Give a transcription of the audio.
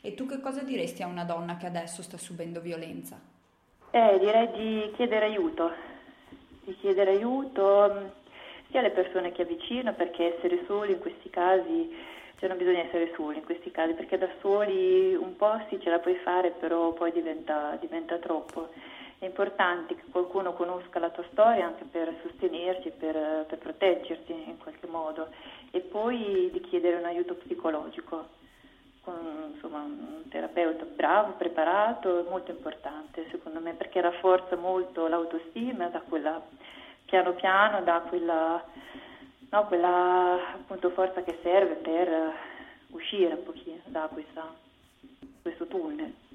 E tu che cosa diresti a una donna che adesso sta subendo violenza? Direi di chiedere aiuto sia alle persone che avvicino, perché essere soli in questi casi, cioè non bisogna essere soli in questi casi, perché da soli un po' sì ce la puoi fare, però poi diventa troppo. È importante che qualcuno conosca la tua storia anche per sostenerti, per proteggerti in qualche modo, e poi di chiedere un aiuto psicologico con insomma, un terapeuta bravo, preparato, è molto importante secondo me, perché rafforza molto l'autostima, da quella piano piano, da quella, no, quella appunto forza che serve per uscire un pochino da questo tunnel.